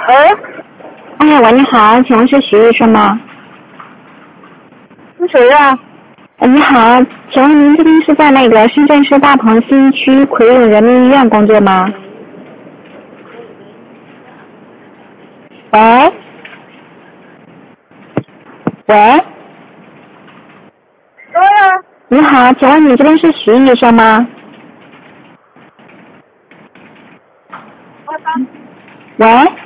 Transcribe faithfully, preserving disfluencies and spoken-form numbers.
喂， 哎，喂，你好，请问是徐医生吗？ 是谁呀、 呃你好，请问您这边是在那个深圳市大鹏新区奎永人民医院工作吗？喂？喂？ 说呀、 你好，请问你这边是徐医生吗？喂？